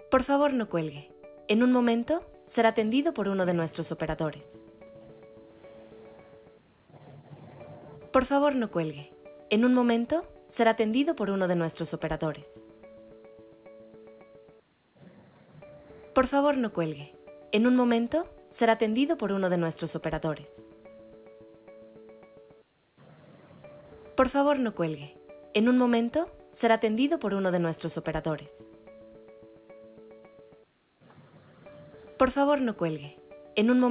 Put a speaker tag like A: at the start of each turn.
A: Por favor, no cuelgue. En un momento será atendido por uno de nuestros operadores. Por favor, no cuelgue. En un momento será atendido por uno de nuestros operadores. Por favor, no cuelgue. En un momento será atendido por uno de nuestros operadores. Por favor, no cuelgue. En un momento será atendido por uno de nuestros operadores. Por favor, no cuelgue. En un momento